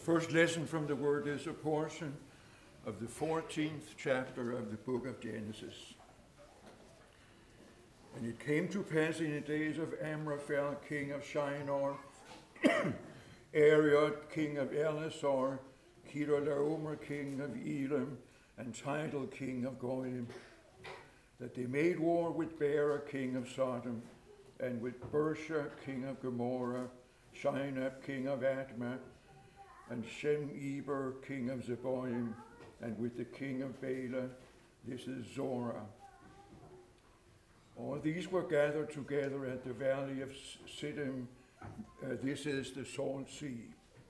First lesson from the Word is a portion of the 14th chapter of the book of Genesis. And it came to pass in the days of Amraphel, king of Shinar, Ariod, king of Ellasar, Chedorlaomer, king of Elam, and Tidal, king of Goyim, that they made war with Bera, king of Sodom, and with Bersha, king of Gomorrah, Shinab, king of Admah, and Shem-Eber, king of Zeboim, and with the king of Bela, this is Zorah. All these were gathered together at the valley of Siddim, this is the Salt Sea.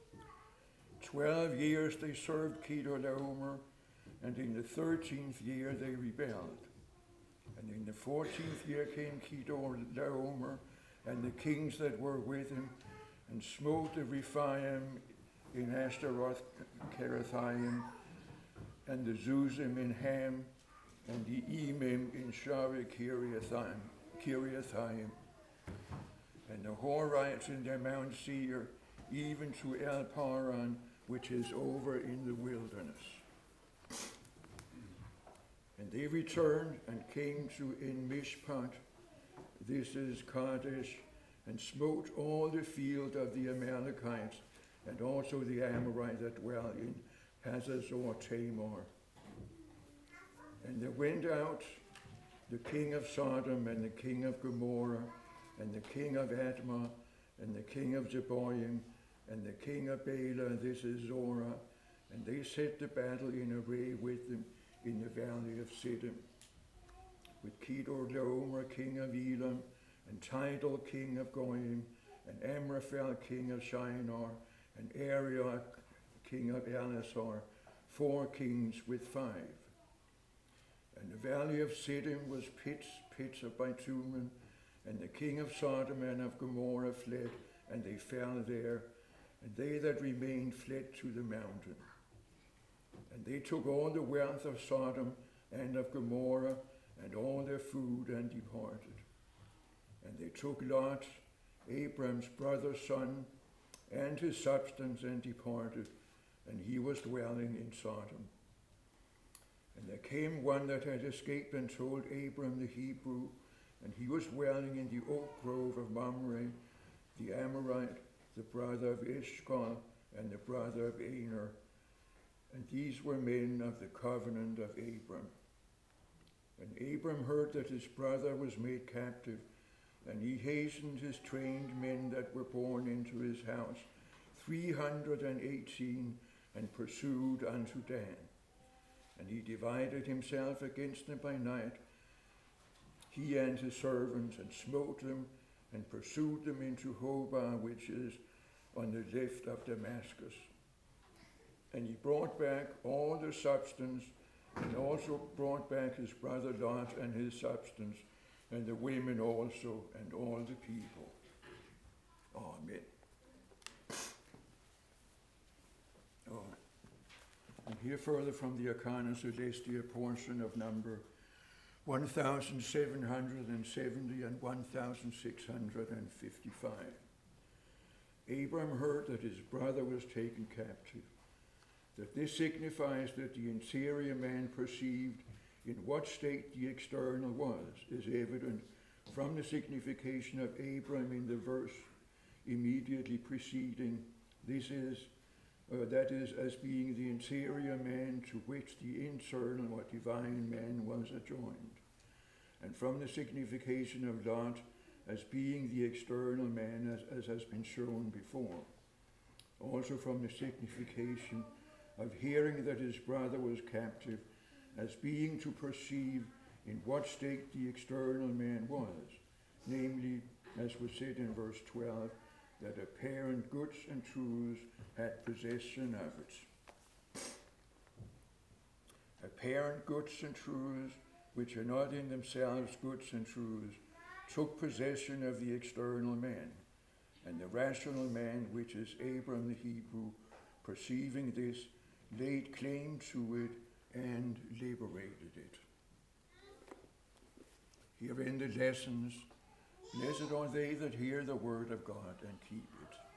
12 years they served Chedorlaomer, and in the 13th year they rebelled. And in the 14th year came Chedorlaomer and the kings that were with him, and smote the Rephaim in Ashtaroth Kerethaim, and the Zuzim in Ham, and the Emim in Shaveh Kiriathaim, and the Horites in their Mount Seir, even to El Paran, which is over in the wilderness. And they returned and came to En Mishpat, this is Kadesh, and smote all the field of the Amalekites, and also the Amorites that dwell in Hazazor Tamar. And there went out the king of Sodom, and the king of Gomorrah, and the king of Admah, and the king of Zeboim, and the king of Bela, this is Zorah, and they set the battle in array with them in the valley of Siddim, with Chedorlaomer, king of Elam, and Tidal, king of Goyim, and Amraphel, king of Shinar, and Ariod, king of Ellasar, 4 kings with 5. And the valley of Siddim was pits of bitumen, and the king of Sodom and of Gomorrah fled, and they fell there, and they that remained fled to the mountain. And they took all the wealth of Sodom and of Gomorrah, and all their food, and departed. And they took Lot, Abram's brother's son, and his substance, and departed, and he was dwelling in Sodom. And there came one that had escaped and told Abram the Hebrew, and he was dwelling in the oak grove of Mamre, the Amorite, the brother of Eshcol, and the brother of Aner. And these were men of the covenant of Abram. And Abram heard that his brother was made captive, and he hastened his trained men that were born into his house, 318, and pursued unto Dan. And he divided himself against them by night, he and his servants, and smote them, and pursued them into Hobah, which is on the left of Damascus. And he brought back all the substance, and also brought back his brother Lot and his substance, and the women also, and all the people. Amen. And here further from the Arcana Celestia portion of number 1770 and 1655. Abram heard that his brother was taken captive, that this signifies that the interior man perceived in what state the external was, is evident from the signification of Abram in the verse immediately preceding, that is, as being the interior man to which the internal or divine man was adjoined, and from the signification of Lot as being the external man, as has been shown before. Also from the signification of hearing that his brother was captive, as being to perceive in what state the external man was, namely, as was said in verse 12, that apparent goods and truths had possession of it. Apparent goods and truths, which are not in themselves goods and truths, took possession of the external man, and the rational man, which is Abram the Hebrew, perceiving this, laid claim to it and liberated it. Here end the lessons. Blessed are they that hear the word of God and keep it.